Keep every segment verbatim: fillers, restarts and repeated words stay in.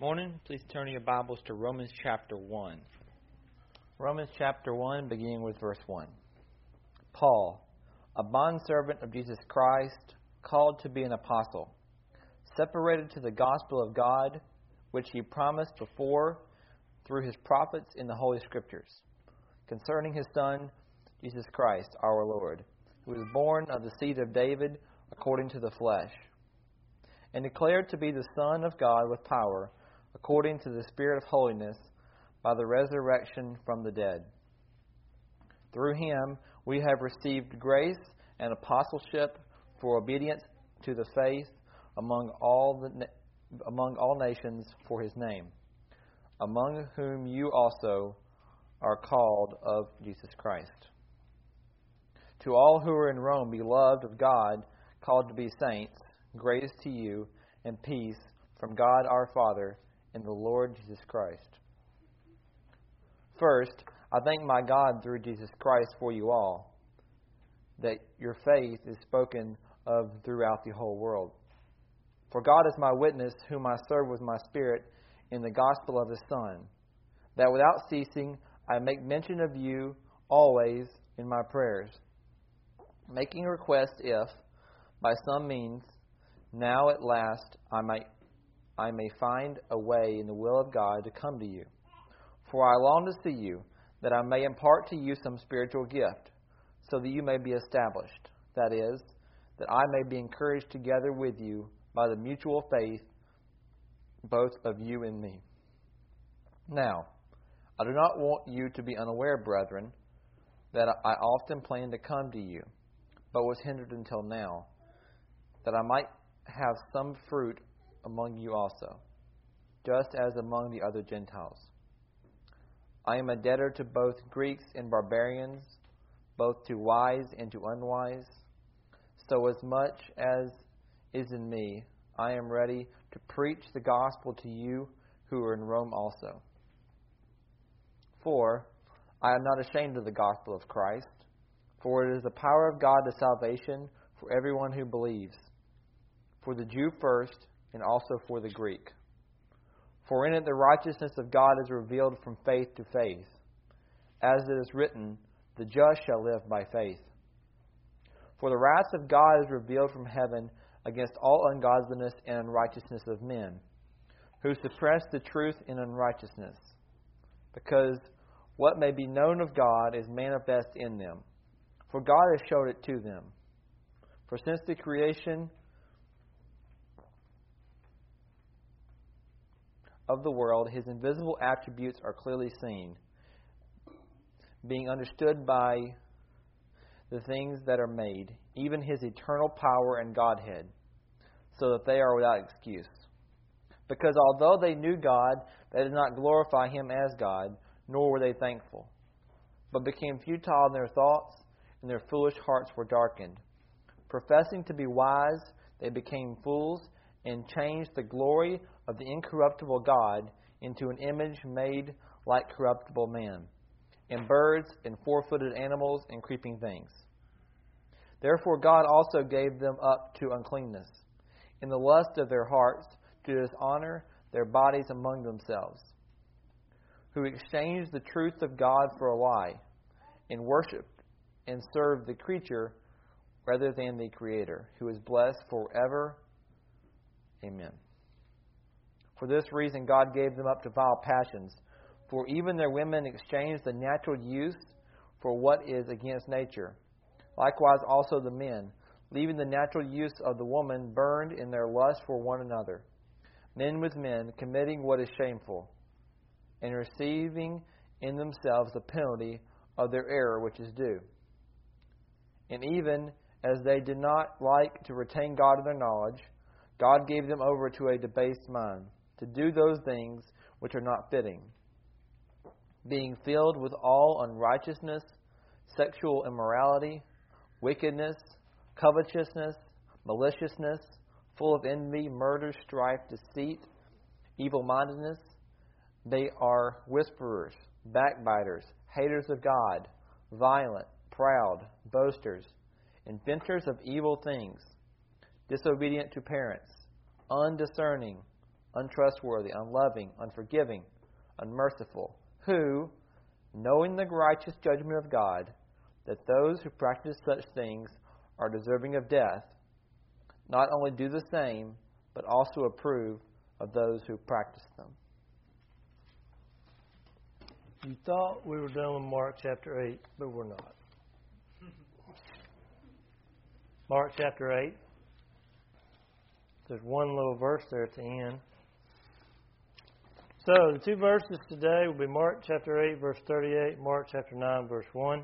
Morning. Please turn your Bibles to Romans chapter one. Romans chapter one, beginning with verse one. Paul, a bondservant of Jesus Christ, called to be an apostle, separated to the gospel of God, which he promised before through his prophets in the Holy Scriptures, concerning his Son, Jesus Christ, our Lord, who was born of the seed of David according to the flesh, and declared to be the Son of God with power, according to the Spirit of holiness, by the resurrection from the dead. Through him we have received grace and apostleship for obedience to the faith among all the among all nations for his name, among whom you also are called of Jesus Christ. To all who are in Rome, beloved of God, called to be saints, grace to you and peace from God our Father and the Lord Jesus Christ. First, I thank my God through Jesus Christ for you all, that your faith is spoken of throughout the whole world. For God is my witness, whom I serve with my spirit in the gospel of his Son, that without ceasing I make mention of you always in my prayers, making request if, by some means, now at last I might I may find a way in the will of God to come to you. For I long to see you, that I may impart to you some spiritual gift, so that you may be established. That is, that I may be encouraged together with you by the mutual faith, both of you and me. Now, I do not want you to be unaware, brethren, that I often planned to come to you, but was hindered until now, that I might have some fruit among you also, just as among the other Gentiles. I am a debtor to both Greeks and barbarians, both to wise and to unwise. So as much as is in me, I am ready to preach the gospel to you who are in Rome also. For I am not ashamed of the gospel of Christ, for it is the power of God to salvation for everyone who believes, for the Jew first, and also for the Greek. For in it the righteousness of God is revealed from faith to faith. As it is written, the just shall live by faith. For the wrath of God is revealed from heaven against all ungodliness and unrighteousness of men, who suppress the truth in unrighteousness, because what may be known of God is manifest in them, for God has showed it to them. For since the creation of the world, his invisible attributes are clearly seen, being understood by the things that are made, even his eternal power and Godhead, so that they are without excuse. Because although they knew God, they did not glorify him as God, nor were they thankful, but became futile in their thoughts, and their foolish hearts were darkened. Professing to be wise, they became fools, and changed the glory of the incorruptible God into an image made like corruptible man, and birds, and four-footed animals, and creeping things. Therefore God also gave them up to uncleanness, in the lust of their hearts, to dishonor their bodies among themselves, who exchanged the truth of God for a lie, and worshipped and served the creature rather than the Creator, who is blessed forever. Amen. For this reason God gave them up to vile passions, for even their women exchanged the natural use for what is against nature. Likewise also the men, leaving the natural use of the woman, burned in their lust for one another, men with men, committing what is shameful, and receiving in themselves the penalty of their error which is due. And even as they did not like to retain God in their knowledge, God gave them over to a debased mind, to do those things which are not fitting, being filled with all unrighteousness, sexual immorality, wickedness, covetousness, maliciousness, full of envy, murder, strife, deceit, evil-mindedness. They are whisperers, backbiters, haters of God, violent, proud, boasters, inventors of evil things, disobedient to parents, undiscerning, untrustworthy, unloving, unforgiving, unmerciful, who, knowing the righteous judgment of God, that those who practice such things are deserving of death, not only do the same, but also approve of those who practice them. You thought we were done with Mark chapter eight, but we're not. Mark chapter eight. There's one little verse there at the end. So the two verses today will be Mark chapter eight, verse thirty-eight, Mark chapter nine, verse one.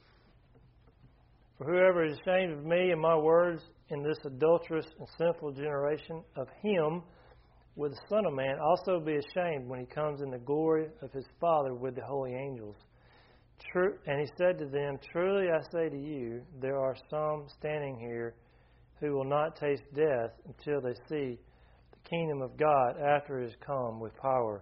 For whoever is ashamed of me and my words in this adulterous and sinful generation, of him will the Son of Man also be ashamed when he comes in the glory of his Father with the holy angels. True, and he said to them, Truly I say to you, there are some standing here who will not taste death until they see the kingdom of God after it has come with power.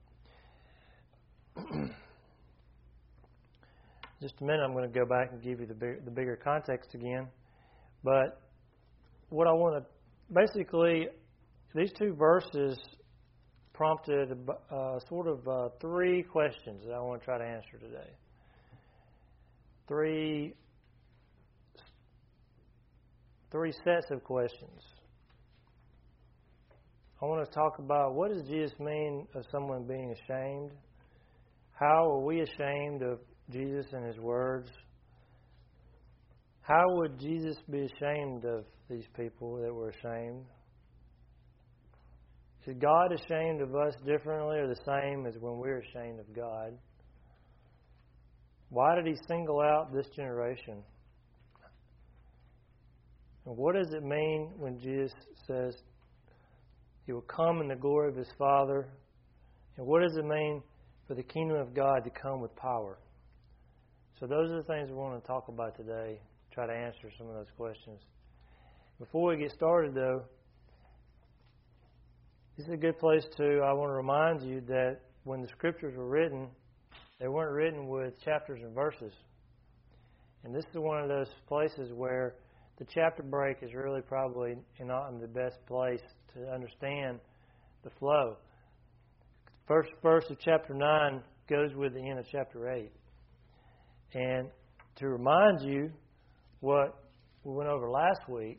Just a minute, I'm going to go back and give you the big, the bigger context again. But what I want to, basically, these two verses prompted uh, sort of uh, three questions that I want to try to answer today. Three, three sets of questions. I want to talk about what does Jesus mean of someone being ashamed? How are we ashamed of Jesus and His words? How would Jesus be ashamed of these people that were ashamed? Is God ashamed of us differently or the same as when we're ashamed of God? Why did He single out this generation? And what does it mean when Jesus says He will come in the glory of His Father? And what does it mean for the kingdom of God to come with power? So those are the things we want to talk about today. Try to answer some of those questions. Before we get started, though, this is a good place to, I want to remind you that when the Scriptures were written, they weren't written with chapters and verses. And this is one of those places where the chapter break is really probably not in the best place to understand the flow. The first verse of chapter nine goes with the end of chapter eight. And to remind you what we went over last week,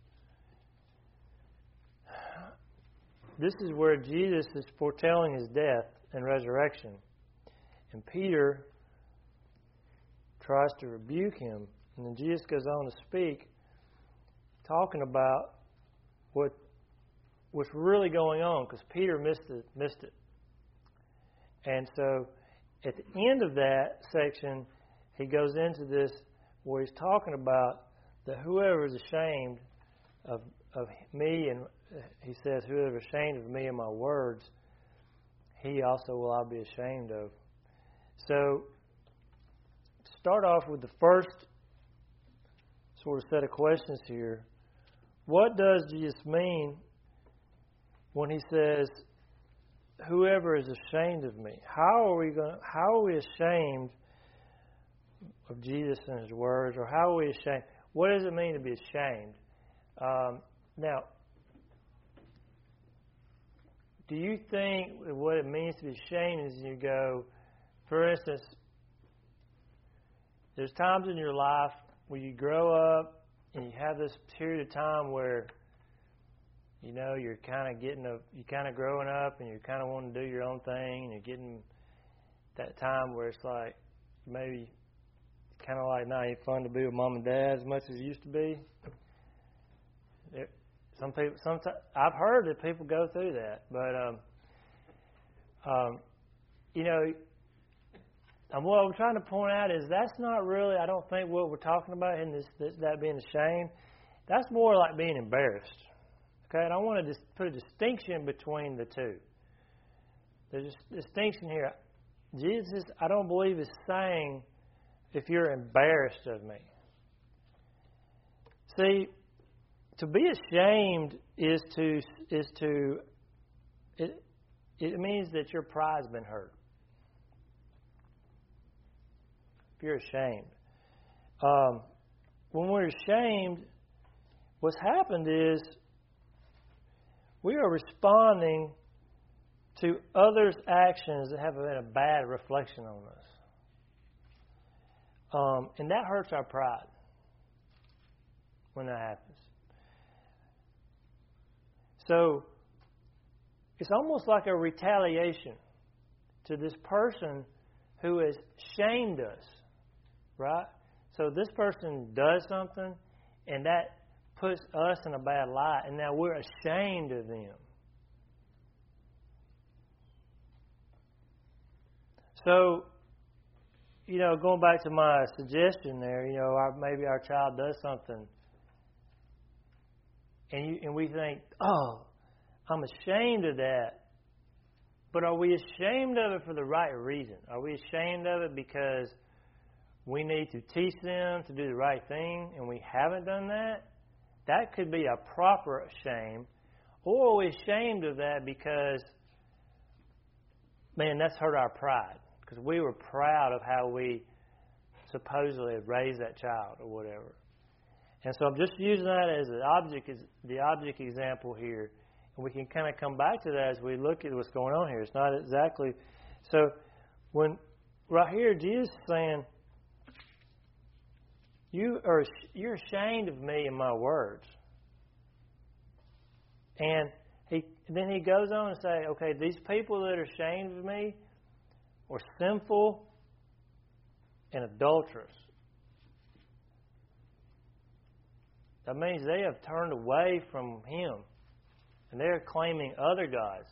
this is where Jesus is foretelling His death and resurrection. And Peter tries to rebuke Him. And then Jesus goes on to speak, talking about what what's really going on, because Peter missed it, missed it. And so at the end of that section, he goes into this where he's talking about that whoever is ashamed of of me, and he says, whoever is ashamed of me and my words, he also will I be ashamed of. So, to start off with the first sort of set of questions here, what does Jesus mean when He says, whoever is ashamed of me? How are we going? How are we ashamed of Jesus and His words, or how are we ashamed? What does it mean to be ashamed? Um, now, do you think what it means to be ashamed is you go, for instance, there's times in your life where you grow up and you have this period of time where, you know, you're kind of getting a, you're kind of growing up and you're kind of wanting to do your own thing, and you're getting that time where it's like maybe kind of like now ain't fun to be with mom and dad as much as it used to be. It, some people, sometimes I've heard that people go through that, but um, um, you know, and what I'm trying to point out is that's not really, I don't think, what we're talking about in this, this that being ashamed. That's more like being embarrassed. Okay, and I want to just put a distinction between the two. There's a distinction here. Jesus, I don't believe, is saying if you're embarrassed of me. See, to be ashamed is to is to it. It means that your pride's been hurt. If you're ashamed, um, when we're ashamed, what's happened is we are responding to others' actions that have had a bad reflection on us. Um, and that hurts our pride when that happens. So it's almost like a retaliation to this person who has shamed us, right? So this person does something, and that puts us in a bad light, and now we're ashamed of them. So, you know, going back to my suggestion there, you know, our, maybe our child does something, and you, and we think, oh, I'm ashamed of that. But are we ashamed of it for the right reason? Are we ashamed of it because we need to teach them to do the right thing and we haven't done that? That could be a proper shame. Or are we ashamed of that because, man, that's hurt our pride? Because we were proud of how we supposedly had raised that child or whatever. And so I'm just using that as the object, the object example here. And we can kind of come back to that as we look at what's going on here. It's not exactly... So when right here, Jesus is saying, you are, you're ashamed of me and my words. And he then he goes on and say, okay, these people that are ashamed of me are sinful and adulterous. That means they have turned away from Him. And they're claiming other gods.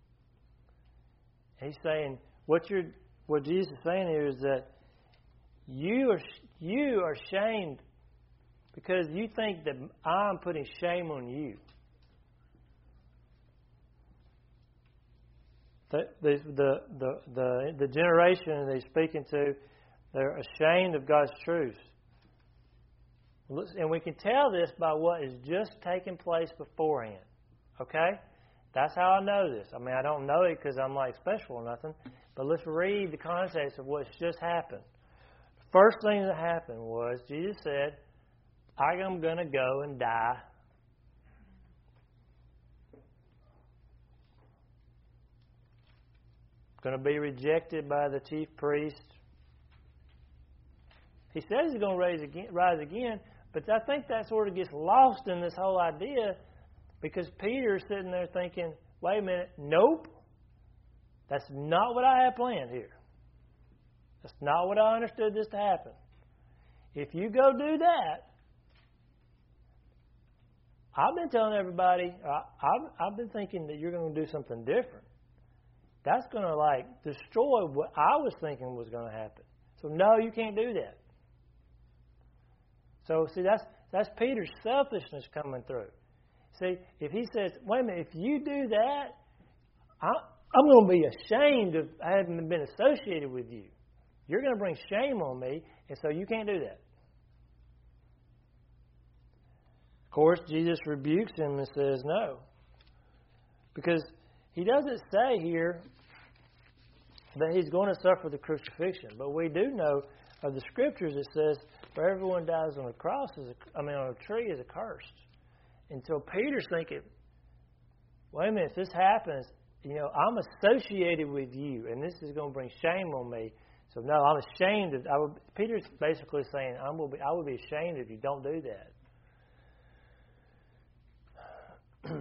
He's saying, what you're, what Jesus is saying here is that you are you are shamed because you think that I'm putting shame on you. The the the the the, the generation that he's speaking to, they're ashamed of God's truth. And we can tell this by what has just taken place beforehand. Okay? That's how I know this. I mean, I don't know it because I'm like special or nothing. But let's read the context of what's just happened. The first thing that happened was Jesus said, I am going to go and die. Going to be rejected by the chief priest. He says he's going to rise again, rise again, but I think that sort of gets lost in this whole idea because Peter's sitting there thinking, wait a minute, nope, that's not what I had planned here. That's not what I understood this to happen. If you go do that, I've been telling everybody, I've, I've been thinking that you're going to do something different. That's going to like destroy what I was thinking was going to happen. So no, you can't do that. So see, that's that's Peter's selfishness coming through. See, if he says, wait a minute, if you do that, I, I'm going to be ashamed of having been associated with you. You're going to bring shame on me, and so you can't do that. Of course, Jesus rebukes him and says no. Because he doesn't say here that he's going to suffer the crucifixion. But we do know of the Scriptures it says, for everyone dies on a cross, is a, I mean on a tree is accursed. And so Peter's thinking, wait a minute, if this happens, you know, I'm associated with you, and this is going to bring shame on me. So no, I'm ashamed of. I would, Peter's basically saying, I will be, I would be ashamed if you don't do that.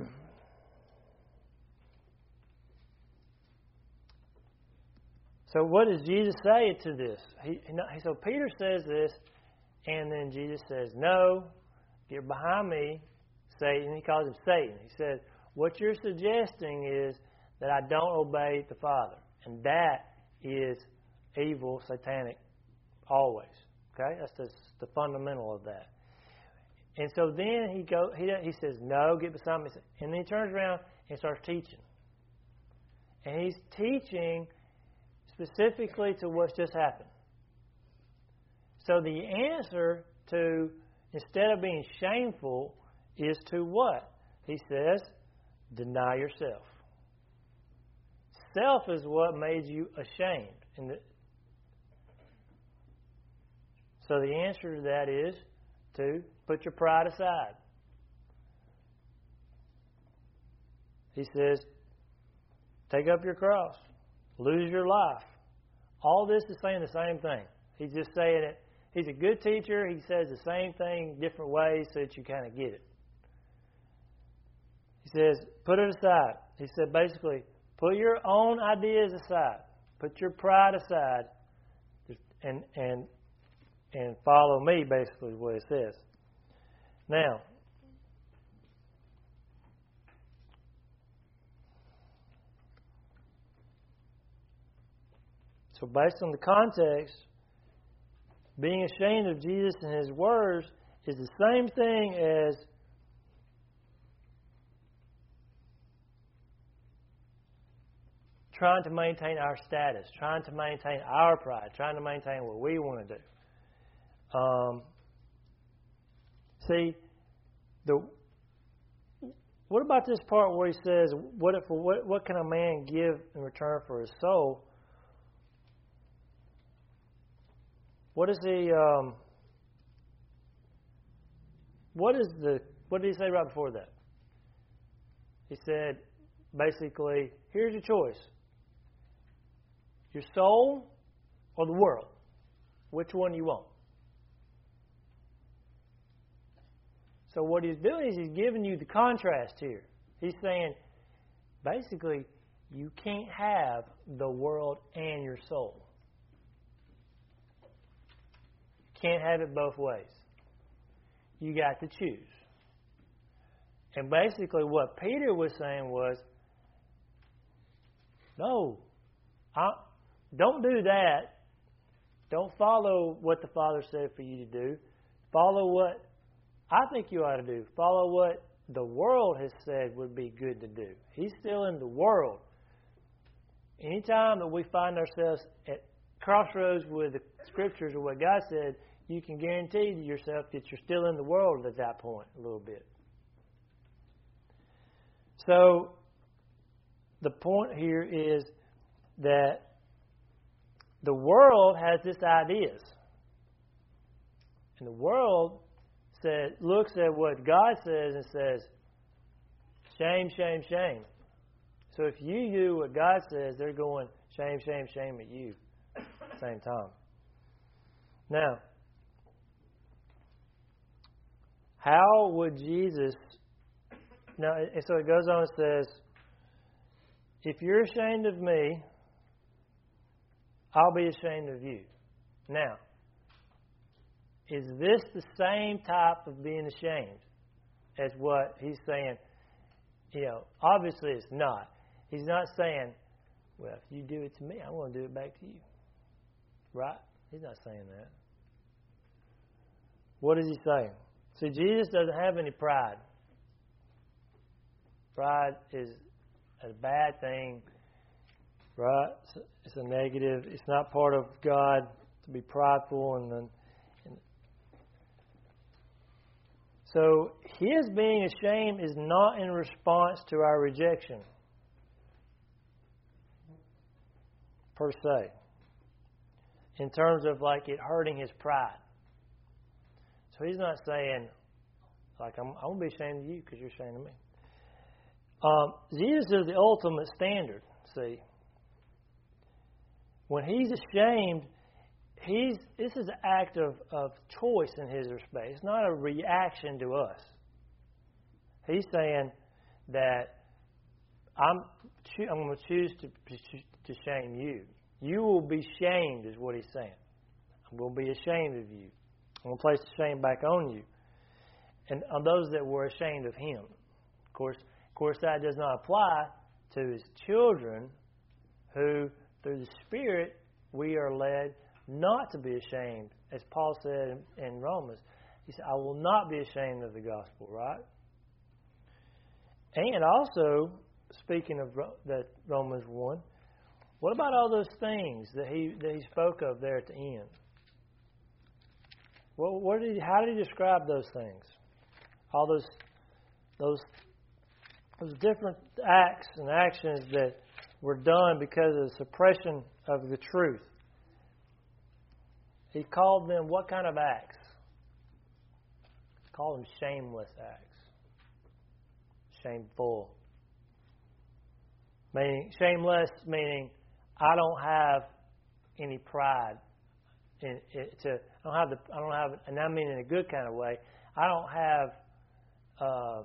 So what does Jesus say to this? He, so Peter says this, and then Jesus says, no, get behind me, Satan. He calls him Satan. He says, what you're suggesting is that I don't obey the Father. And that is evil, satanic, always. Okay? That's the, the fundamental of that. And so then he go, he, he says, no, get beside me. And then he turns around and starts teaching. And he's teaching specifically to what's just happened. So the answer to, instead of being shameful, is to what? He says, deny yourself. Self is what made you ashamed. And the, so the answer to that is to put your pride aside. take up your cross, lose your life. All this is saying the same thing. He's just saying it. He's a good teacher. He says the same thing different ways so that you kind of get it. He says, put it aside. He said basically, put your own ideas aside. Put your pride aside and and and follow me, basically is what it says. Now, so based on the context, being ashamed of Jesus and His words is the same thing as trying to maintain our status, trying to maintain our pride, trying to maintain what we want to do. Um, see, the what about this part where he says, "What if? What, what can a man give in return for his soul?" What is he? Um, what is the? What did he say right before that? He said, basically, here's your choice: your soul or the world. Which one you want? So what he's doing is he's giving you the contrast here. He's saying, basically, you can't have the world and your soul. You can't have it both ways. You got to choose. And basically what Peter was saying was, no, I, don't do that. Don't follow what the Father said for you to do. Follow what I think you ought to do. Follow what the world has said would be good to do. He's still in the world. Anytime that we find ourselves at crossroads with the Scriptures or what God said, you can guarantee to yourself that you're still in the world at that point a little bit. So, the point here is that the world has its ideas. And the world said, looks at what God says and says, shame, shame, shame. So if you do what God says, they're going, shame, shame, shame at you at the same time. Now, how would Jesus... Now, and so it goes on and says, if you're ashamed of me, I'll be ashamed of you. Now, is this the same type of being ashamed as what he's saying? You know, obviously it's not. He's not saying, well, if you do it to me, I'm going to do it back to you. Right? He's not saying that. What is he saying? See, Jesus doesn't have any pride. Pride is a bad thing, right? It's a negative. It's not part of God to be prideful. And then, and so his being ashamed is not in response to our rejection, per se, in terms of like it hurting his pride. So he's not saying, like, I'm, I'm going to be ashamed of you because you're ashamed of me. Um, Jesus is the ultimate standard, see. When he's ashamed, he's this is an act of, of choice in his respect. It's not a reaction to us. He's saying that I'm, I'm going to choose to, to shame you. You will be shamed, is what he's saying. I'm going to be ashamed of you. I'm going to place the shame back on you. And on those that were ashamed of him. Of course, Of course, that does not apply to his children who, through the Spirit, we are led not to be ashamed. As Paul said in Romans, he said, I will not be ashamed of the gospel, right? And also, speaking of that Romans one, what about all those things that he that he spoke of there at the end? Well, what did he, how did he describe those things? All those those Those different acts and actions that were done because of the suppression of the truth. He called them what kind of acts? He called them shameless acts. Shameful. Meaning, shameless meaning I don't have any pride. In, in, to, I don't have the. I don't have, and I mean in a good kind of way. I don't have. Uh,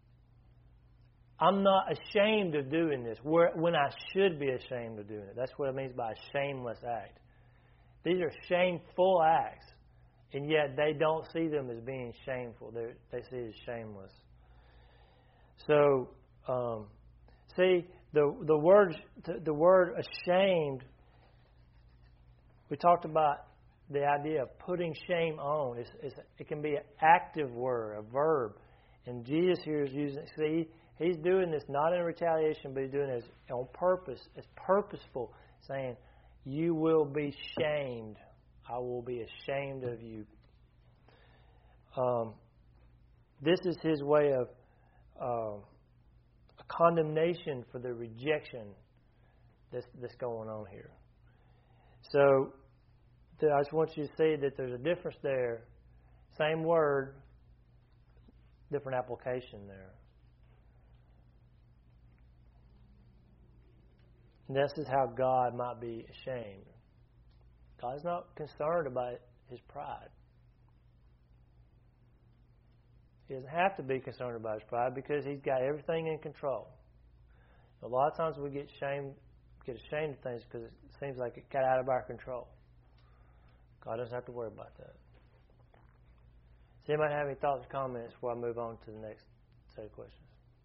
I'm not ashamed of doing this where, when I should be ashamed of doing it. That's what it means by a shameless act. These are shameful acts, and yet they don't see them as being shameful. They they see it as shameless. So, um, see the the word the word ashamed. We talked about the idea of putting shame on. It's, it's, it can be an active word, a verb, and Jesus here is using. See, he's doing this not in retaliation, but he's doing it on purpose. It's purposeful, saying, "You will be shamed. I will be ashamed of you." Um, this is his way of uh, a condemnation for the rejection that's, that's going on here. So, I just want you to see that there's a difference there. Same word, different application there. And this is how God might be ashamed. God's not concerned about his pride. He doesn't have to be concerned about his pride because he's got everything in control. A lot of times we get shamed, get ashamed of things because it seems like it got out of our control. God doesn't have to worry about that. Does anybody have any thoughts or comments before I move on to the next set of questions?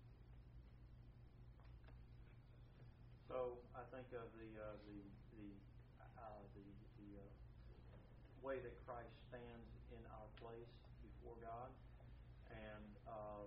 So I think of the uh, the the uh, the, the uh, way that Christ stands in our place before God, and uh,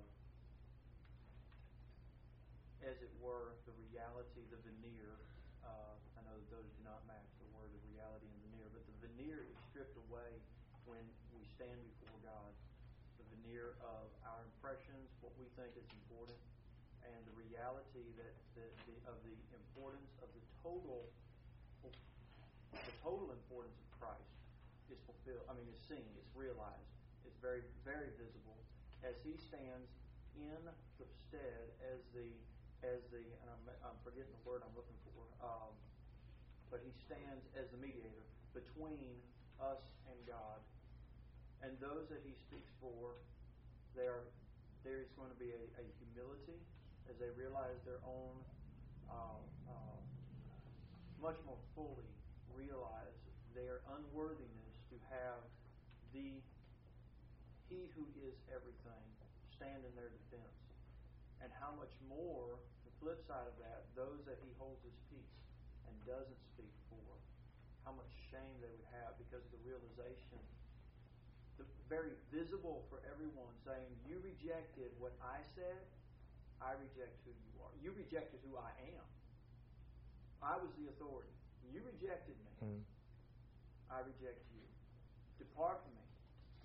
as it were, the reality, the veneer. Uh, I know that those do not match the word of reality and veneer, but the veneer is stripped away when we stand before God. The veneer of our impressions, what we think is important, and the reality that the, the, of the importance of the total, the total importance of Christ is fulfilled. I mean, is seen, it's realized, it's very, very visible as He stands in the stead as the, as the, and I'm, I'm forgetting the word I'm looking for, um, but He stands as the mediator between us and God, and those that He speaks for, there, there is going to be a, a humility as they realize their own, uh, uh, much more fully realize their unworthiness to have the He who is everything stand in their defense. And how much more, the flip side of that, those that He holds His peace and doesn't speak for, how much shame they would have because of the realization, the very visible for everyone, saying, you rejected what I said, I reject who you are. You rejected who I am. I was the authority. You rejected me. Mm. I reject you. Depart from me.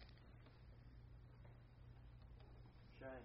Shame.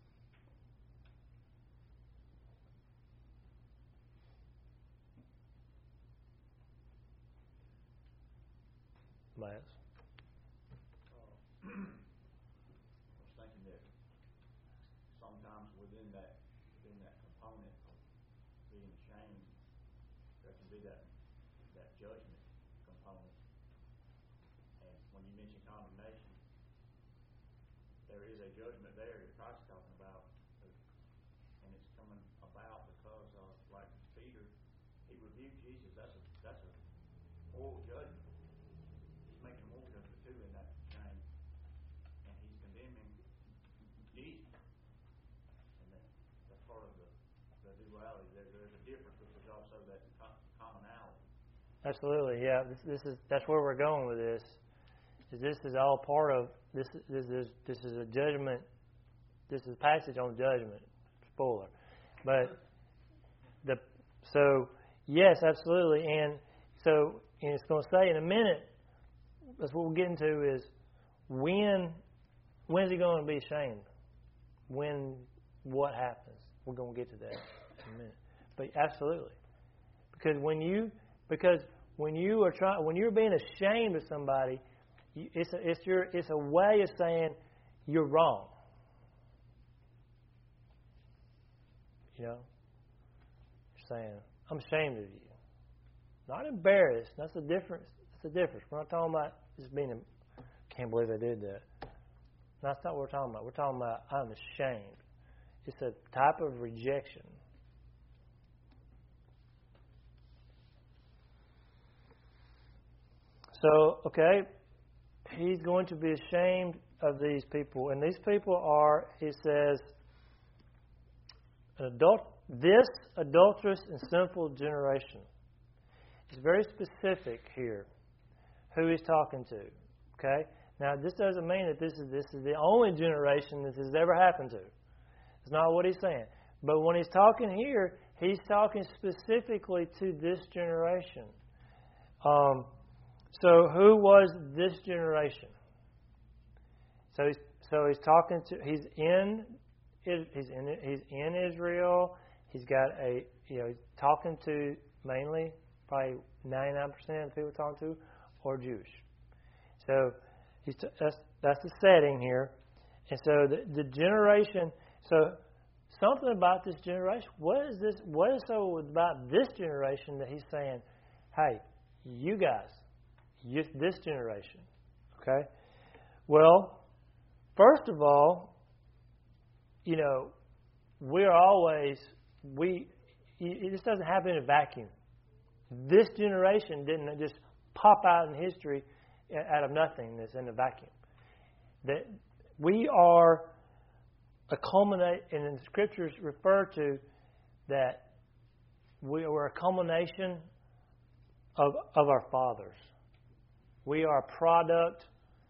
Lance? Uh, I was thinking that sometimes within that within that component of being ashamed, there can be that that judgment component. And when you mention condemnation, there is a judgment there that Christ is talking about, and it's coming about because of, like Peter, he rebuked Jesus. That's a that's a moral judgment. He's making a moral judgment too in that shame, and he's condemning Jesus. And that, that's part of the, the duality. There, there's a difference, but there's also that commonality. Absolutely, yeah. This, this is that's where we're going with this. Is this is all part of this? This is this is a judgment. This is a passage on judgment. Spoiler, but the so yes, absolutely, and so and it's going to say in a minute. That's what we're getting to is when when is he going to be ashamed? When what happens? We're going to get to that in a minute. But absolutely, because when you because when you are trying when you're being ashamed of somebody, it's a, it's your it's a way of saying you're wrong. You know, saying, I'm ashamed of you. Not embarrassed. That's the difference. That's the difference. We're not talking about just being, I can't believe they did that. That's not what we're talking about. We're talking about, I'm ashamed. It's a type of rejection. So, okay, he's going to be ashamed of these people. And these people are, he says, an adult, this adulterous and sinful generation. It's very specific here who he's talking to. Okay? Now, this doesn't mean that this is this is the only generation this has ever happened to. It's not what he's saying. But when he's talking here, he's talking specifically to this generation. Um, so, who was this generation? So he's so he's talking to he's in he's in he's in Israel. He's got a you know he's talking to mainly probably ninety-nine percent of the people he's talking to are Jewish. So he's t- that's that's the setting here, and so the, the generation. So something about this generation. What is this? What is so about this generation that he's saying, "Hey, you guys, you, this generation." Okay. Well, first of all, you know, we're always we. This doesn't happen in a vacuum. This generation didn't just pop out in history out of nothingness in a vacuum. That we are a culminate, and the Scriptures refer to that we are a culmination of of our fathers. We are a product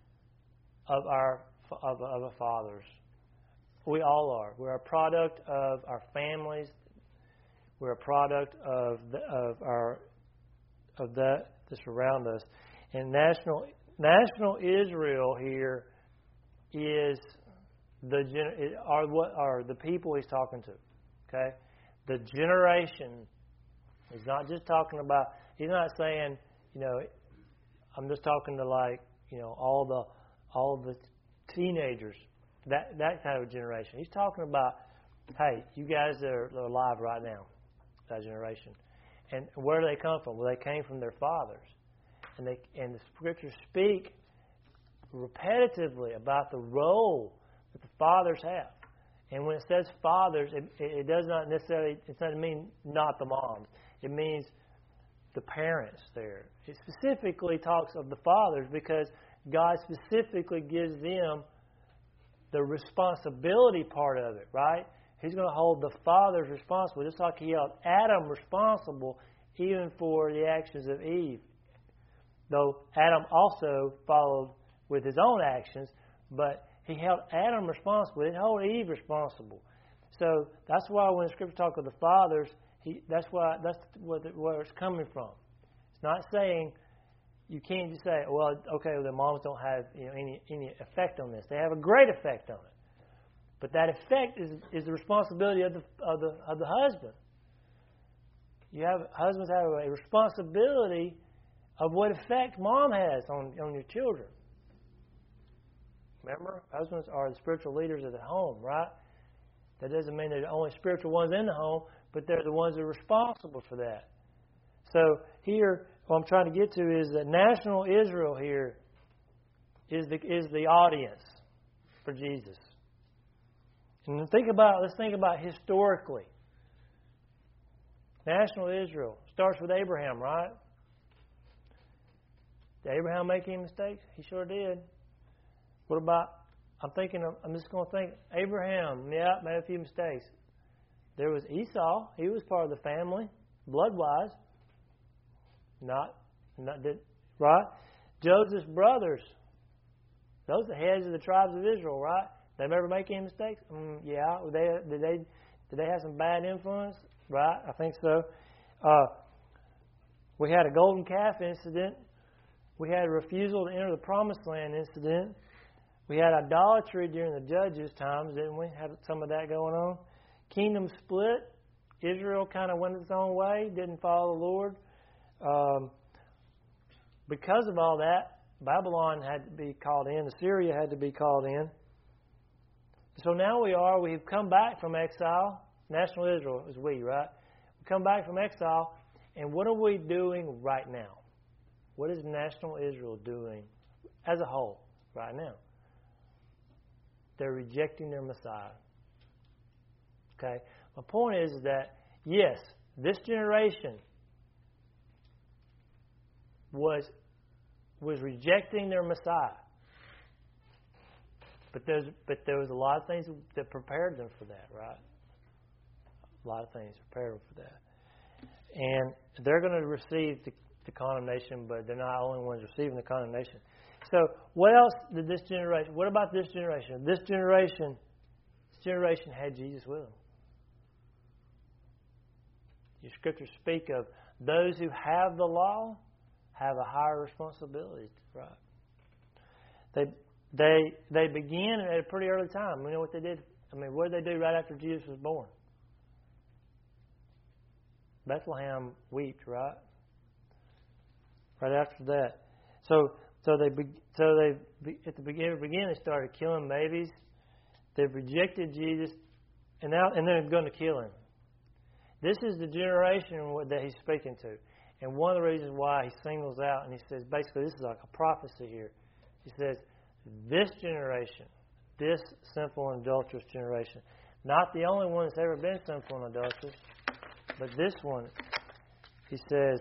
of our of, of our fathers. We all are. We're a product of our families. We're a product of the, of our of that that surround us. And national national Israel here is the are what are the people he's talking to. Okay, the generation. He's not just talking about. He's not saying, you know, I'm just talking to like you know all the all the teenagers. That that kind of generation. He's talking about, hey, you guys that are alive right now. That generation. And where do they come from? Well, they came from their fathers. And they and the Scriptures speak repetitively about the role that the fathers have. And when it says fathers, it, it does not necessarily, it doesn't mean not the moms. It means the parents there. It specifically talks of the fathers because God specifically gives them the responsibility part of it, right? He's going to hold the fathers responsible, just like he held Adam responsible even for the actions of Eve. Though Adam also followed with his own actions, but he held Adam responsible. He didn't hold Eve responsible. So that's why when the Scripture talks of the fathers, he, that's why that's what the, where it's coming from. It's not saying you can't just say, well, okay, well, the moms don't have you know, any any effect on this. They have a great effect on it. But that effect is, is the responsibility of the of the of the husband. You have husbands have a responsibility of what effect mom has on, on your children. Remember, husbands are the spiritual leaders of the home, right? That doesn't mean they're the only spiritual ones in the home, but they're the ones that are responsible for that. So here, what I'm trying to get to is that national Israel here is the is the audience for Jesus. And think about, let's think about historically. National Israel starts with Abraham, right? Did Abraham make any mistakes? He sure did. What about, I'm thinking, of, I'm just going to think, Abraham, yeah, made a few mistakes. There was Esau. He was part of the family, blood-wise. Not, not did, right? Joseph's brothers. Those are the heads of the tribes of Israel, right? They ever make any mistakes? Mm, yeah. Did they, did they did they have some bad influence? Right? I think so. Uh, we had a golden calf incident. We had a refusal to enter the promised land incident. We had idolatry during the Judges' times, didn't we? Had some of that going on. Kingdom split. Israel kind of went its own way, didn't follow the Lord. Um, because of all that, Babylon had to be called in. Assyria had to be called in. So now we are, we've come back from exile. National Israel is we, right? We come back from exile, and what are we doing right now? What is national Israel doing as a whole right now? They're rejecting their Messiah. Okay? My point is that, yes, this generation was, was rejecting their Messiah. But there's but there was a lot of things that prepared them for that, right? A lot of things prepared them for that. And they're going to receive the, the condemnation, but they're not the only ones receiving the condemnation. So what else did this generation, what about this generation? This generation, this generation had Jesus with them. Your scriptures speak of those who have the law have a higher responsibility, right? They they they begin at a pretty early time. We know what they did. I mean, what did they do right after Jesus was born? Bethlehem wept, right? Right after that. So so they so they at the beginning beginning they started killing babies. They've rejected Jesus, and now and they're going to kill him. This is the generation that he's speaking to. And one of the reasons why he singles out, and he says, basically, this is like a prophecy here. He says, this generation, this sinful and adulterous generation, not the only one that's ever been sinful and adulterous, but this one, he says,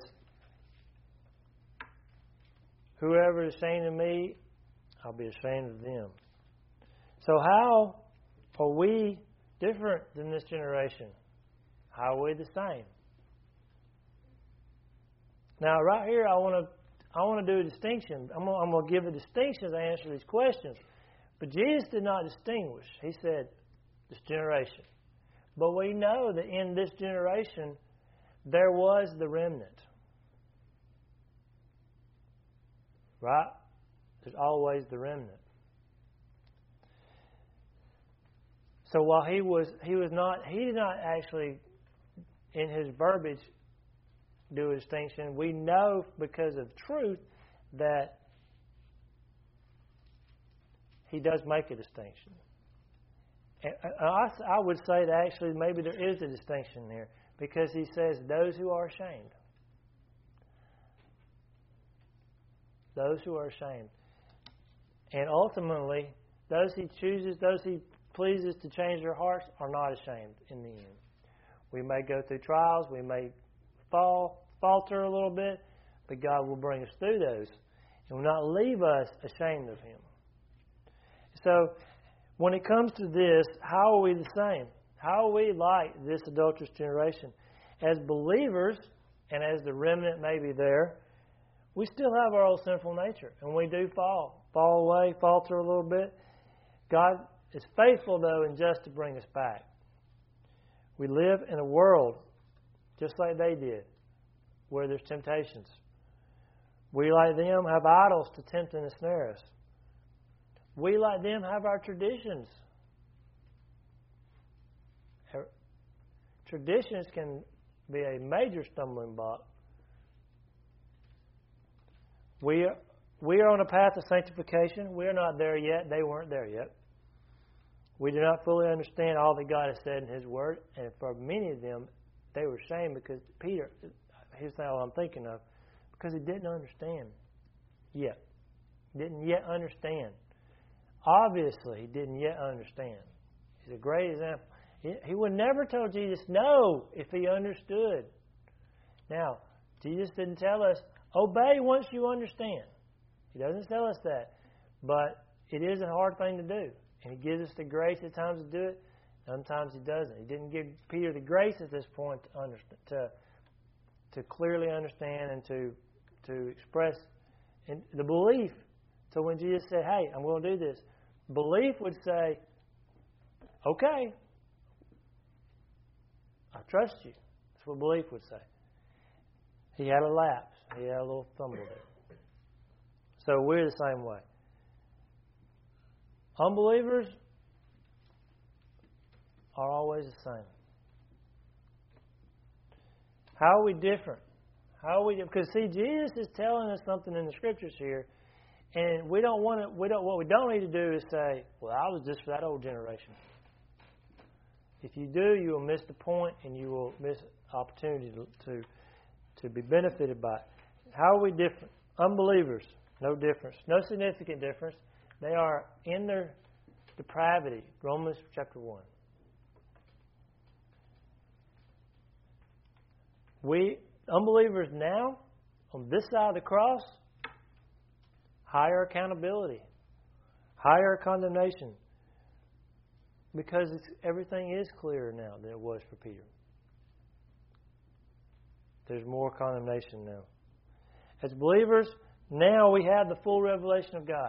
whoever is ashamed of me, I'll be ashamed of them. So how are we different than this generation? How are we the same? Now, right here, I want to I want to do a distinction. I'm going, I'm going to give a distinction as I answer these questions. But Jesus did not distinguish. He said, this generation. But we know that in this generation, there was the remnant. Right? There's always the remnant. So while he was he was not he did not actually in his verbiage do a distinction, we know because of truth that he does make a distinction. And I, I would say that actually maybe there is a distinction there because he says those who are ashamed. Those who are ashamed. And ultimately, those he chooses, those he pleases to change their hearts are not ashamed in the end. We may go through trials, we may fall, falter a little bit, but God will bring us through those and will not leave us ashamed of Him. So, when it comes to this, how are we the same? How are we like this adulterous generation? As believers, and as the remnant may be there, we still have our old sinful nature, and we do fall, fall away, falter a little bit. God is faithful, though, and just to bring us back. We live in a world just like they did, where there's temptations. We, like them, have idols to tempt and ensnare us. We, like them, have our traditions. Traditions can be a major stumbling block. We are, we are on a path of sanctification. We are not there yet. They weren't there yet. We do not fully understand all that God has said in His Word, and for many of them, they were ashamed because Peter, here's all I'm thinking of, because he didn't understand yet. Didn't yet understand. Obviously, he didn't yet understand. He's a great example. He, he would never tell Jesus no if he understood. Now, Jesus didn't tell us, obey once you understand. He doesn't tell us that. But it is a hard thing to do. And He gives us the grace at times to do it. Sometimes He doesn't. He didn't give Peter the grace at this point to understand, to to clearly understand and to to express the belief. So when Jesus said, "Hey, I'm going to do this," belief would say, "Okay, I trust you." That's what belief would say. He had a lapse. He had a little fumble there. So we're the same way. Unbelievers are always the same. How are we different? How are we? Because see, Jesus is telling us something in the Scriptures here, and we don't want to. We don't. What we don't need to do is say, "Well, I was just for that old generation." If you do, you will miss the point, and you will miss opportunity to, to, to be benefited by it. How are we different? Unbelievers, no difference. No significant difference. They are in their depravity. Romans chapter one. We, unbelievers now, on this side of the cross, higher accountability, higher condemnation. Because it's, everything is clearer now than it was for Peter. There's more condemnation now. As believers, now we have the full revelation of God.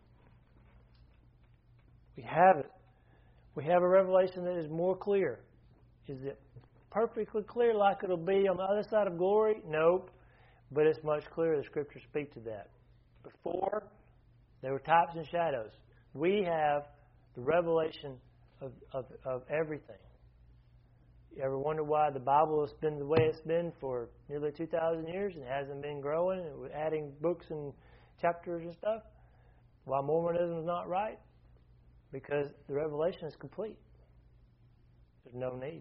We have it. We have a revelation that is more clear. Is it perfectly clear like it'll be on the other side of glory? Nope. But it's much clearer. The Scriptures speak to that. Before, there were types and shadows. We have the revelation of, of, of everything. You ever wonder why the Bible has been the way it's been for nearly two thousand years and hasn't been growing and we're adding books and chapters and stuff? Why Mormonism is not right? Because the revelation is complete. There's no need.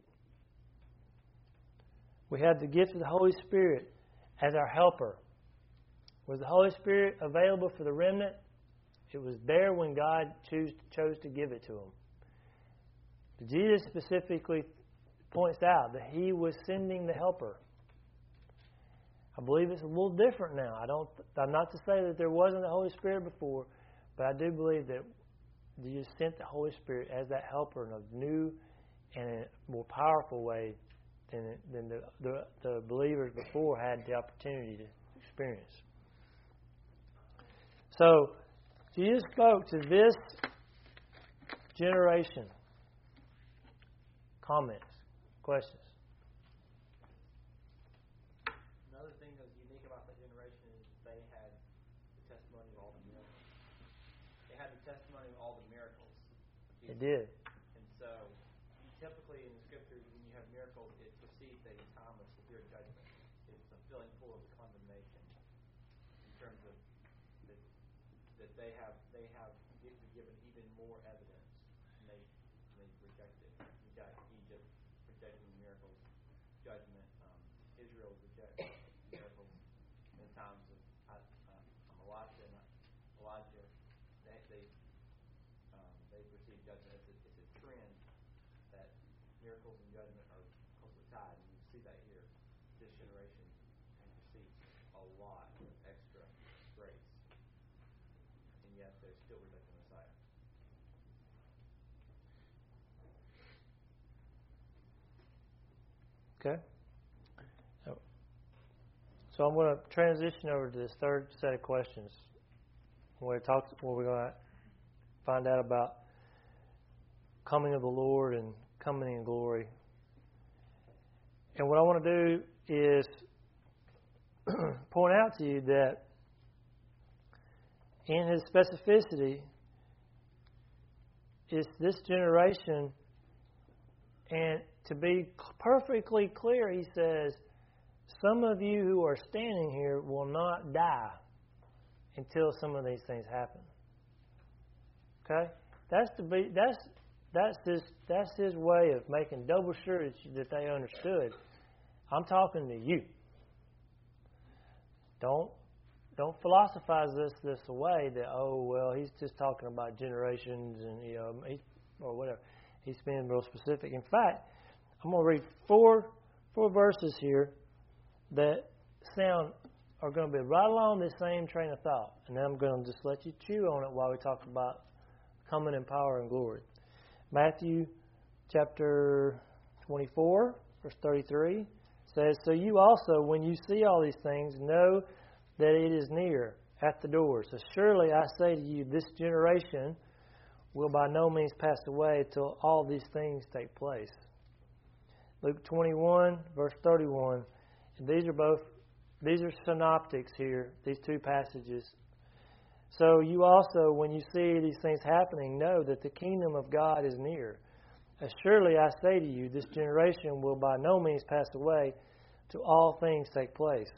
We have the gift of the Holy Spirit as our helper. Was the Holy Spirit available for the remnant? It was there when God choose, chose to give it to them. Jesus specifically points out that He was sending the helper. I believe it's a little different now. I don't. I'm not to say that there wasn't the Holy Spirit before, but I do believe that Jesus sent the Holy Spirit as that helper in a new and a more powerful way than than the, the, the believers before had the opportunity to experience. So, Jesus spoke to this generation. Comments, questions? Another thing that was unique about that generation is they had the testimony of all the miracles. They had the testimony of all the miracles. They did. And so, typically in the Scripture, when you have miracles, it precedes a time of severe judgment. It's a feeling full of condemnation in terms of that, that they have they have been given even more evidence, and they they rejected. You got Egypt rejecting miracles, judgment. Um, Israel rejects miracles in times of uh, um, Elisha and Elijah. They they um, they receive judgment. It's a, it's a trend that miracles and judgment are closely tied. And you see that here. This generation has received a lot of extra grace, and yet they're still rejecting the Messiah. Okay. So, so I'm going to transition over to this third set of questions. Where, talk, where we're going to find out about coming of the Lord and coming in glory. And what I want to do is point out to you that in His specificity is this generation, and to be perfectly clear, He says, some of you who are standing here will not die until some of these things happen. Okay? That's to be that's that's his that's his way of making double sure that they understood. I'm talking to you. Don't don't philosophize this this away that, oh well, he's just talking about generations and you know he, or whatever. He's being real specific. In fact, I'm going to read four four verses here that sound are going to be right along this same train of thought, and then I'm going to just let you chew on it while we talk about coming in power and glory. Matthew chapter twenty-four, verse thirty-three says, "So you also, when you see all these things, know that it is near at the door. So surely I say to you, this generation will by no means pass away till all these things take place." Luke twenty-one, verse thirty-one. And these are both, these are synoptics here, these two passages. "So you also, when you see these things happening, know that the kingdom of God is near. As surely I say to you, this generation will by no means pass away till all things take place."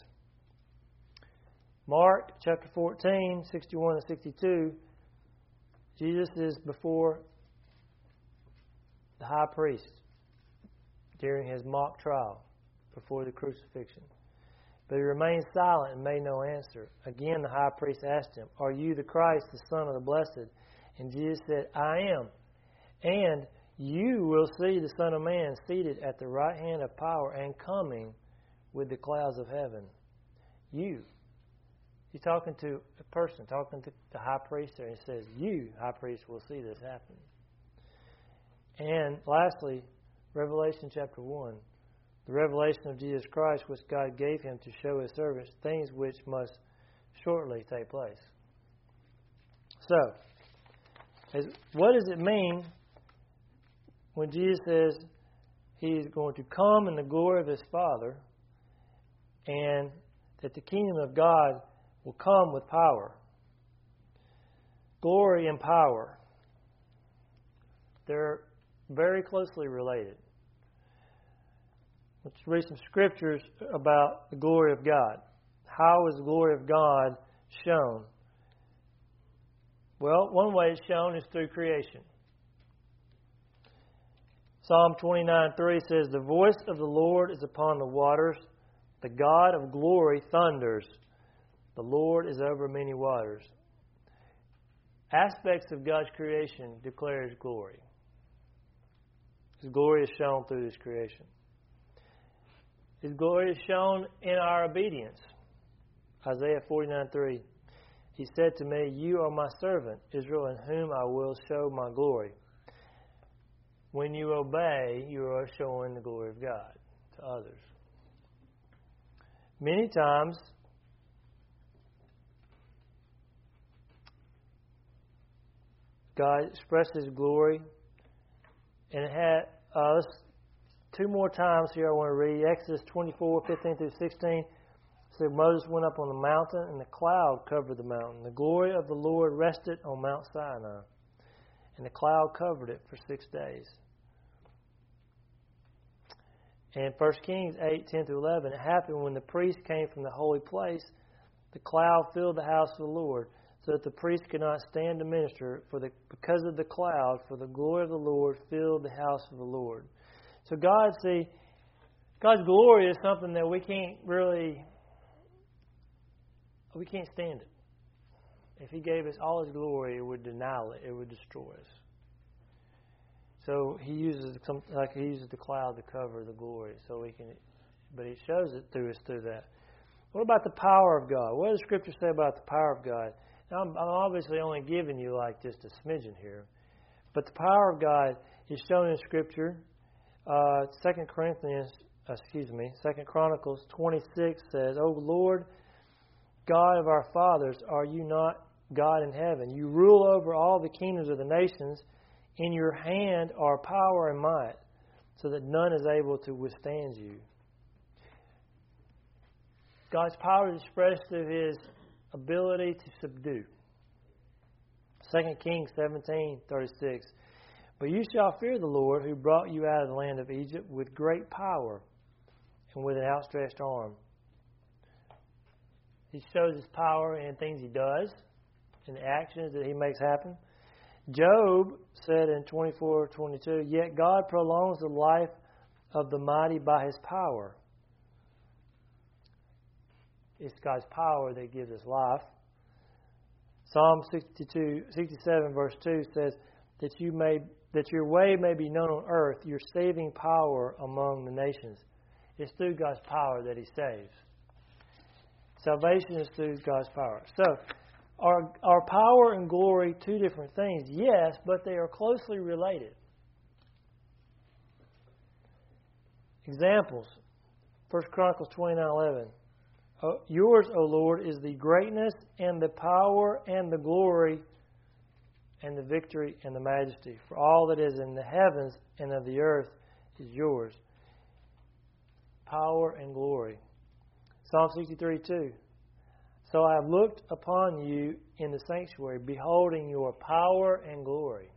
Mark chapter fourteen, sixty-one and sixty-two, Jesus is before the high priest during his mock trial. before the crucifixion. But he remained silent and made no answer. Again the high priest asked him, Are you the Christ, the Son of the Blessed? And Jesus said, I am. And you will see the Son of Man seated at the right hand of power and coming with the clouds of heaven. You. He's talking to a person, talking to the high priest there. And he says, you, high priest, will see this happen. And lastly, Revelation chapter one. The revelation of Jesus Christ, which God gave him to show his servants things which must shortly take place. So, as, what does it mean when Jesus says he is going to come in the glory of his Father and that the kingdom of God will come with power? Glory and power, they're very closely related. Let's read some scriptures about the glory of God. How is the glory of God shown? Well, one way it's shown is through creation. Psalm twenty-nine three says, The voice of the Lord is upon the waters. The God of glory thunders. The Lord is over many waters. Aspects of God's creation declare His glory. His glory is shown through His creation. His glory is shown in our obedience. Isaiah forty-nine three. He said to me, You are my servant, Israel, in whom I will show my glory. When you obey, you are showing the glory of God to others. Many times, God expresses glory, and it had us. Uh, Two more times here I want to read. Exodus twenty-four, fifteen through sixteen. It said, Moses went up on the mountain, and the cloud covered the mountain. The glory of the Lord rested on Mount Sinai, and the cloud covered it for six days. And First Kings eight, ten through eleven, it happened when the priest came from the holy place, the cloud filled the house of the Lord, so that the priest could not stand to minister for the, because of the cloud, for the glory of the Lord filled the house of the Lord. So God, see, God's glory is something that we can't really, we can't stand it. If He gave us all His glory, it would annihilate it, it would destroy us. So He uses some, like He uses the cloud to cover the glory, so we can. But He shows it through us through that. What about the power of God? What does Scripture say about the power of God? Now, I'm, I'm obviously only giving you like just a smidgen here, but the power of God is shown in Scripture. Uh, Second Corinthians, uh, excuse me, Second Chronicles twenty-six says, O Lord, God of our fathers, are you not God in heaven? You rule over all the kingdoms of the nations. In your hand are power and might, so that none is able to withstand you. God's power is expressed through His ability to subdue. Second Kings seventeen thirty-six. But you shall fear the Lord who brought you out of the land of Egypt with great power and with an outstretched arm. He shows His power in things He does, in the actions that He makes happen. Job said in twenty-four twenty-two, Yet God prolongs the life of the mighty by His power. It's God's power that gives us life. Psalm sixty-two, sixty-seven verse two says, that you may that your way may be known on earth, your saving power among the nations. It's through God's power that He saves. Salvation is through God's power. So, are, are power and glory two different things? Yes, but they are closely related. Examples. First Chronicles twenty-nine eleven. Oh, yours, O Lord, is the greatness and the power and the glory and the victory and the majesty. For all that is in the heavens and of the earth is yours. Power and glory. Psalm sixty-three two. So I have looked upon you in the sanctuary, beholding your power and glory.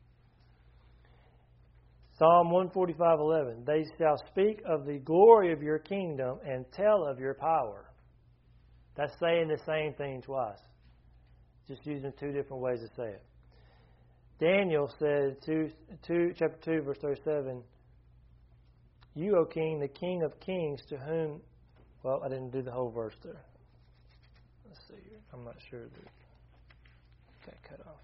Psalm one forty-five eleven. They shall speak of the glory of your kingdom and tell of your power. That's saying the same thing twice. Just using two different ways to say it. Daniel said, two, two, chapter two, verse thirty-seven, You, O King, the King of kings, to whom... Well, I didn't do the whole verse there. Let's see here. I'm not sure that got cut off.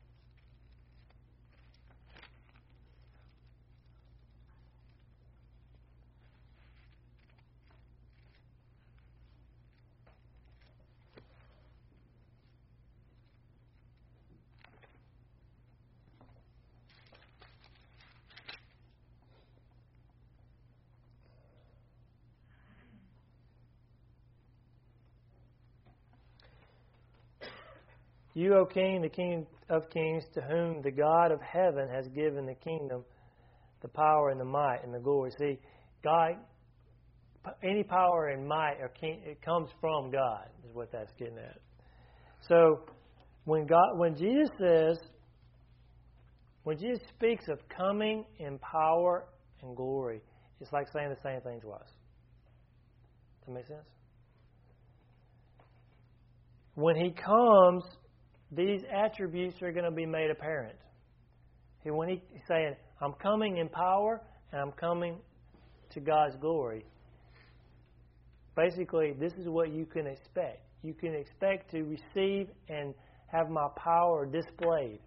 You, O King, the King of kings, to whom the God of heaven has given the kingdom, the power and the might and the glory. See, God, any power and might or king, it comes from God, is what that's getting at. So, when God, when Jesus says, when Jesus speaks of coming in power and glory, it's like saying the same thing twice. Does that make sense? When He comes, these attributes are going to be made apparent. He, when he, he's saying, I'm coming in power and I'm coming to God's glory. Basically, this is what you can expect. You can expect to receive and have my power displayed.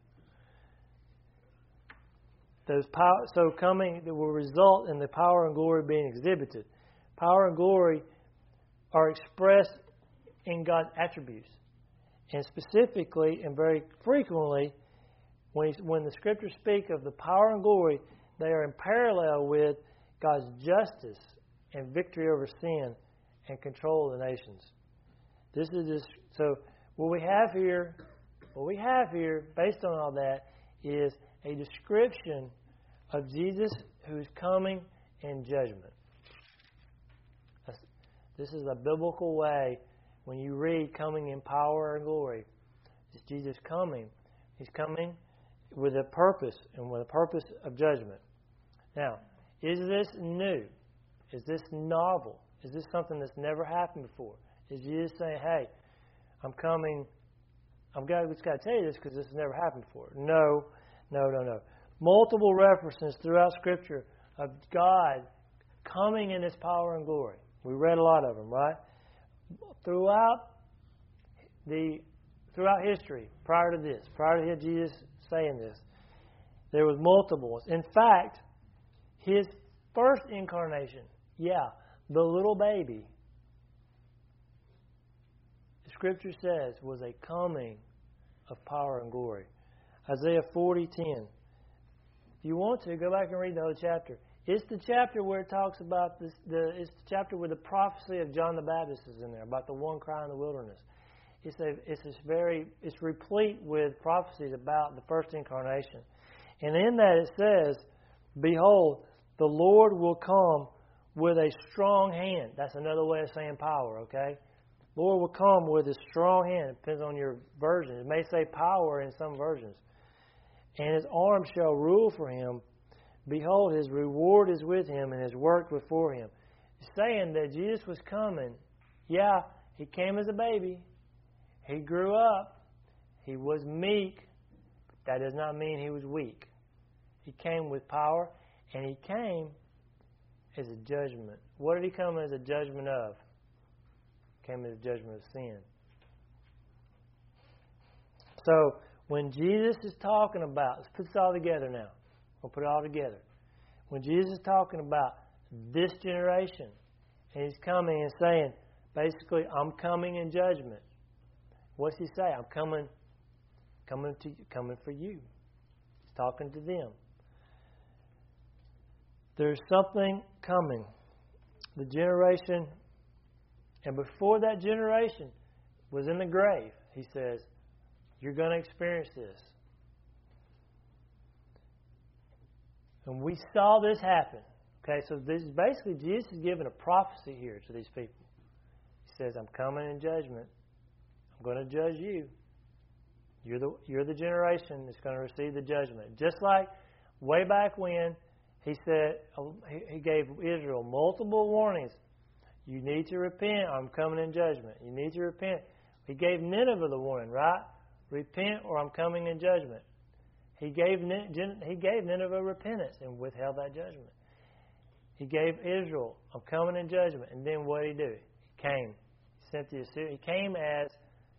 Those power, so coming that will result in the power and glory being exhibited. Power and glory are expressed in God's attributes. And specifically and very frequently, when, when the Scriptures speak of the power and glory, they are in parallel with God's justice and victory over sin and control of the nations. This is just, so what we have here, what we have here, based on all that, is a description of Jesus who's coming in judgment. That's, this is a biblical way. When you read coming in power and glory, it's Jesus coming. He's coming with a purpose and with a purpose of judgment. Now, is this new? Is this novel? Is this something that's never happened before? Is Jesus saying, hey, I'm coming, I'm got, just got to tell you this because this has never happened before? No, no, no, no. Multiple references throughout Scripture of God coming in His power and glory. We read a lot of them, right? Throughout the throughout history, prior to this, prior to Jesus saying this, there was multiple ones. In fact, His first incarnation, yeah, the little baby, the Scripture says, was a coming of power and glory. Isaiah forty ten. If you want to, go back and read the whole chapter. It's the chapter where it talks about this. The, it's the chapter where the prophecy of John the Baptist is in there about the one crying in the wilderness. It's a. It's this very. It's replete with prophecies about the first incarnation, and in that it says, "Behold, the Lord will come with a strong hand." That's another way of saying power. Okay, Lord will come with a strong hand. It depends on your version. It may say power in some versions, and His arm shall rule for Him. Behold, His reward is with Him, and His work before Him. It's saying that Jesus was coming. Yeah, He came as a baby. He grew up. He was meek. That does not mean He was weak. He came with power, and He came as a judgment. What did He come as a judgment of? He came as a judgment of sin. So, when Jesus is talking about, let's put this all together now. We'll put it all together. When Jesus is talking about this generation, and He's coming and saying, basically, I'm coming in judgment. What's He say? I'm coming, coming to, coming for you. He's talking to them. There's something coming. The generation, and before that generation was in the grave, He says, you're going to experience this. And we saw this happen. Okay, so this is basically Jesus is giving a prophecy here to these people. He says, I'm coming in judgment. I'm going to judge you. You're the you're the generation that's going to receive the judgment. Just like way back when He said, He gave Israel multiple warnings. You need to repent, I'm coming in judgment. You need to repent. He gave Nineveh the warning, right? Repent or I'm coming in judgment. He gave He gave Nineveh repentance and withheld that judgment. He gave Israel, I'm coming in judgment. And then what did he do? He came. He sent the Assyrians. He came as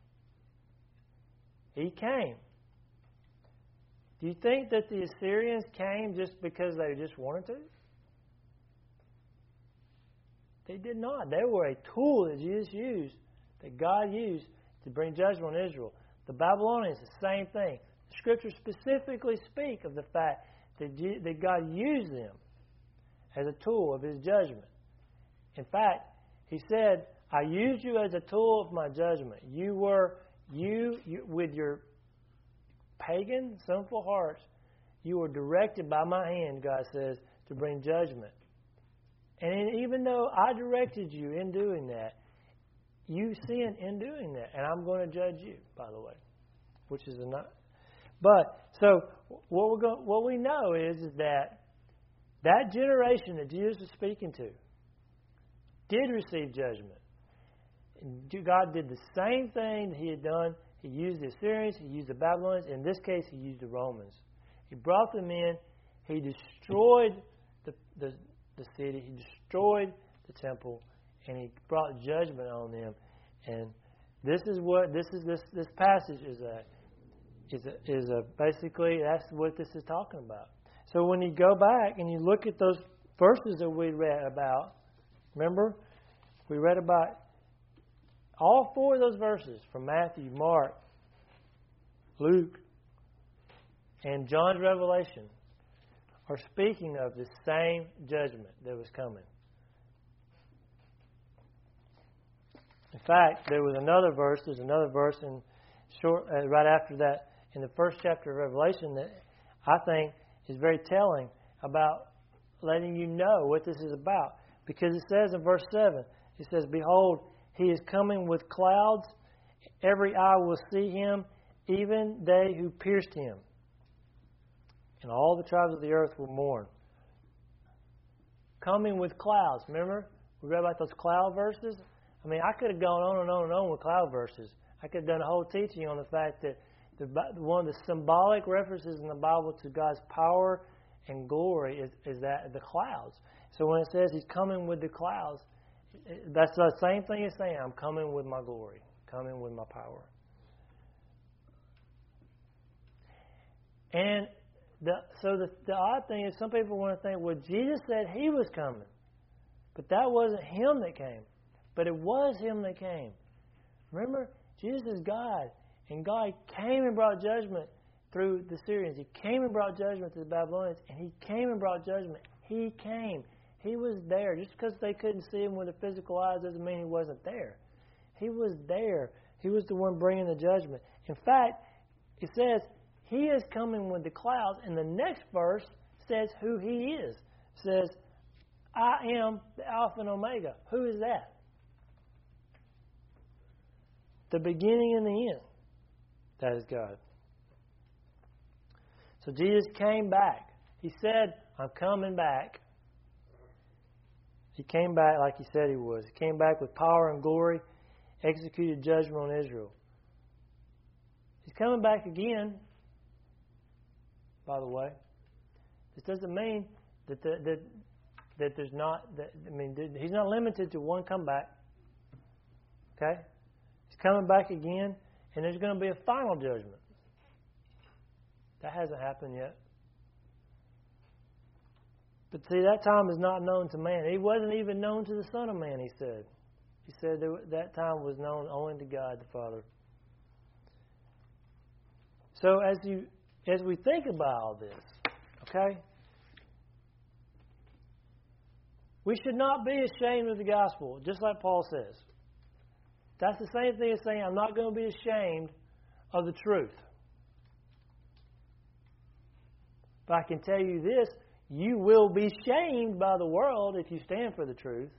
He came. Do you think that the Assyrians came just because they just wanted to? They did not. They were a tool that Jesus used, that God used to bring judgment on Israel. The Babylonians, the same thing. The Scriptures specifically speak of the fact that, that God used them as a tool of His judgment. In fact, He said, I used you as a tool of my judgment. You were, you, you with your pagan, sinful hearts, you were directed by my hand, God says, to bring judgment. And even though I directed you in doing that, you sinned in doing that. And I'm going to judge you, by the way. Which is a not. But, so, what, we're going, what we know is, is that that generation that Jesus was speaking to did receive judgment. God did the same thing that He had done. He used the Assyrians, He used the Babylonians. In this case, He used the Romans. He brought them in. He destroyed the, the, the city. He destroyed the temple. And He brought judgment on them. And this is what this is this this passage is a is a, is a basically that's what this is talking about. So when you go back and you look at those verses that we read about, remember we read about all four of those verses from Matthew, Mark, Luke, and John's Revelation are speaking of the same judgment that was coming. In fact, there was another verse, there's another verse in short, uh, right after that in the first chapter of Revelation that I think is very telling about letting you know what this is about. Because it says in verse seven, it says, Behold, He is coming with clouds. Every eye will see Him, even they who pierced Him. And all the tribes of the earth will mourn. Coming with clouds. Remember? We read about those cloud verses. I mean, I could have gone on and on and on with cloud verses. I could have done a whole teaching on the fact that the, one of the symbolic references in the Bible to God's power and glory is, is that the clouds. So when it says He's coming with the clouds, that's the same thing as saying, I'm coming with my glory, coming with my power. And the, so the, the odd thing is some people want to think, well, Jesus said He was coming. But that wasn't Him that came. But it was Him that came. Remember, Jesus is God. And God came and brought judgment through the Syrians. He came and brought judgment to the Babylonians. And He came and brought judgment. He came. He was there. Just because they couldn't see Him with their physical eyes doesn't mean He wasn't there. He was there. He was the one bringing the judgment. In fact, it says He is coming with the clouds. And the next verse says who He is. It says, I am the Alpha and Omega. Who is that? The beginning and the end. That is God. So Jesus came back. He said, I'm coming back. He came back like He said He was. He came back with power and glory, executed judgment on Israel. He's coming back again, by the way. This doesn't mean that the, that that there's not, that, I mean, He's not limited to one comeback. Okay? He's coming back again, and there's going to be a final judgment. That hasn't happened yet. But see, that time is not known to man. It wasn't even known to the Son of Man, He said. He said that, that time was known only to God the Father. So as you as we think about all this, okay, we should not be ashamed of the gospel, just like Paul says. That's the same thing as saying I'm not going to be ashamed of the truth. But I can tell you this, you will be shamed by the world if you stand for the truth.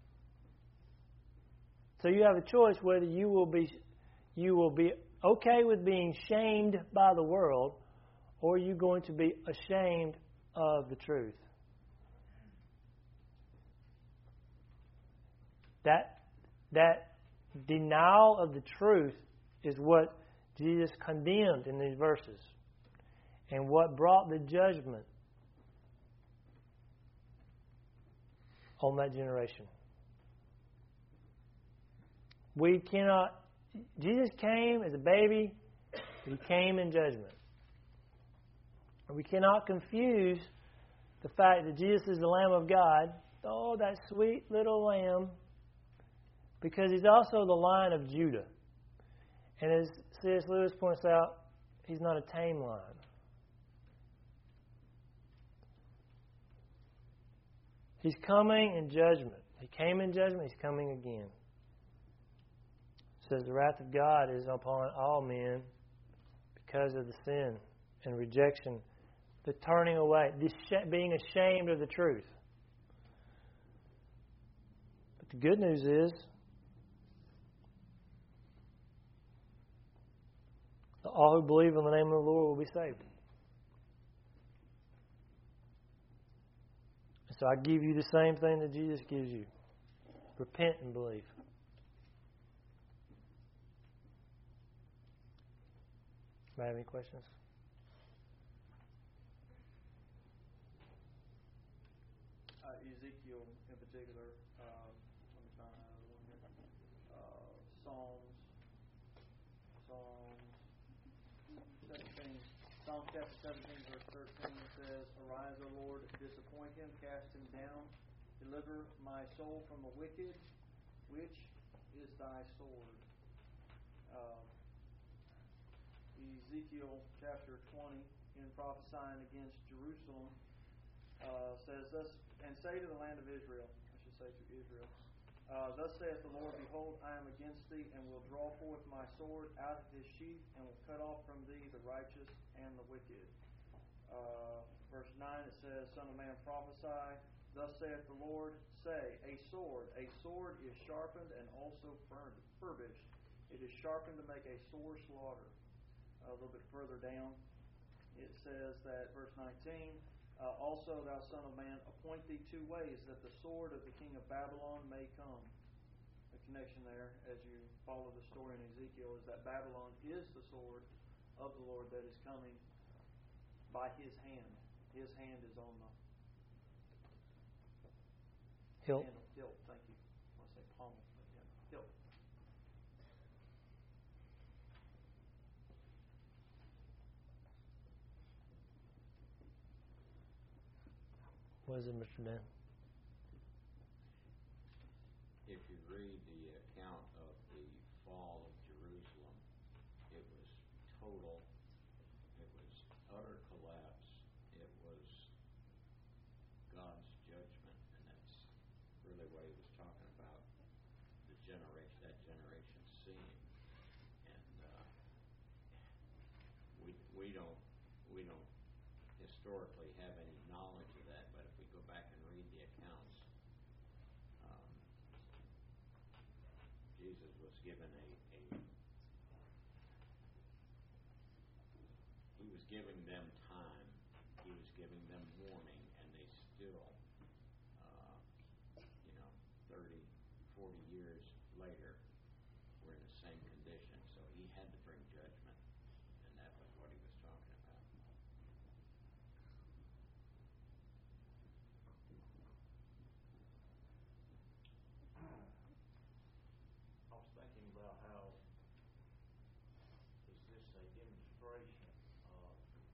So you have a choice whether you will be you will be okay with being shamed by the world, or are you going to be ashamed of the truth. That that denial of the truth is what Jesus condemned in these verses, and what brought the judgment. on that generation. We cannot, Jesus came as a baby, but He came in judgment. And we cannot confuse the fact that Jesus is the Lamb of God, oh, that sweet little lamb, because He's also the Lion of Judah. And as C S Lewis points out, He's not a tame lion. He's coming in judgment. He came in judgment, He's coming again. It says the wrath of God is upon all men because of the sin and rejection, the turning away, the sh- being ashamed of the truth. But the good news is that all who believe in the name of the Lord will be saved. So I give you the same thing that Jesus gives you. Repent and believe. Do I have any questions? Uh, Ezekiel in particular, um, let me find another one here. Uh, Psalms, Psalms seventeen, Psalm chapter seventeen, verse thirteen says, "Arise, O Lord, disappoint him, cast him down, deliver my soul from the wicked, which is thy sword." Uh, Ezekiel chapter twenty, in prophesying against Jerusalem, uh, says thus, "And say to the land of Israel," I should say to Israel, uh, "Thus saith the Lord, Behold, I am against thee, and will draw forth my sword out of his sheath, and will cut off from thee the righteous and the wicked." Uh, verse nine, it says, "Son of man, prophesy, thus saith the Lord, say, a sword, a sword is sharpened and also furbished. It is sharpened to make a sore slaughter." A little bit further down, it says that, verse nineteen, uh, "Also, thou son of man, appoint thee two ways, that the sword of the king of Babylon may come." The connection there, as you follow the story in Ezekiel, is that Babylon is the sword of the Lord that is coming by His hand. His hand is on the Hilt. handle. Hilt, thank you. I want to say pommel, but yeah, hilt. What is it, Mister Dan? If you read the account of the fall of Jerusalem, it was total, it was utter collapse, it was God's judgment, and that's really what he was talking about, the generation, that generation seeing. And uh, we we don't we don't historically have any knowledge of that, but if we go back and read the accounts, um, Jesus was given a, a he was giving them time, he was giving them warning, and they still, uh, you know, thirty, forty years later, were in the same condition. So he had to bring judgment, and that was what he was talking about. I was thinking about how is this a demonstration of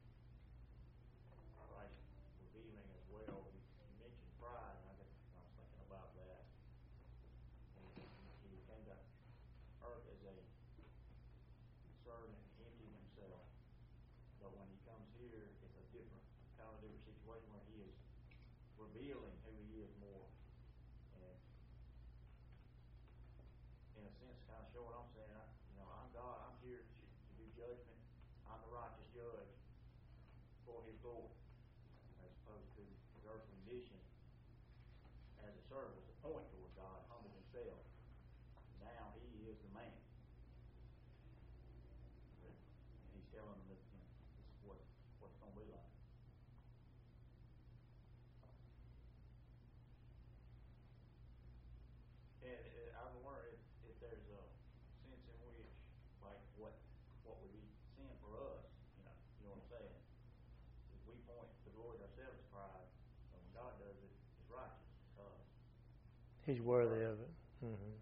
Christ revealing as well. You, you mentioned pride, and I, got, I was thinking about that. And he, he came to earth as a servant and emptied himself. But when he comes here, it's a different, kind of a different situation where he is revealing who he is more. And in a sense, kind of showing, I'm saying, I, you know, I'm God, I'm here to, to do judgment. I'm the righteous judge for his glory, as opposed to his earthly mission as a servant was to point toward God, humble himself. Now he is the man. And he's telling them that, you know, this is what, what it's going to be like. And uh, I'm wondering if, if there's a sense in which, like, what what would be sin for us, you know, you know what I'm saying? If we point to the Lord ourselves, pride, and when God does it, it's righteous because He's worthy of it. Mm-hmm.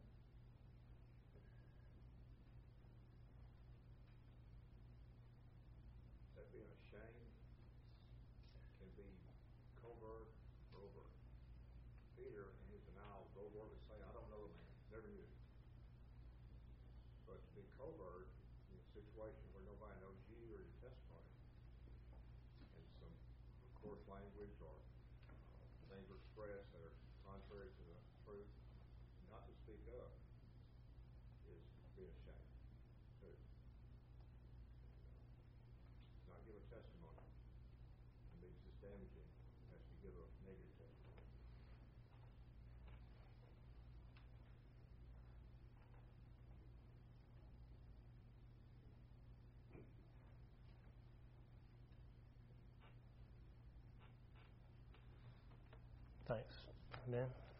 That being ashamed can be covert or overt. Peter, in his denial, go over to say, I don't know the man, never knew him. But to be covert in a situation where nobody knows you or your testimony, and some coarse language or things are expressed that are contrary to the truth, not to speak up is being ashamed too. Not give a testimony can be just damaging as to give a negative testimony. Thanks. Amen.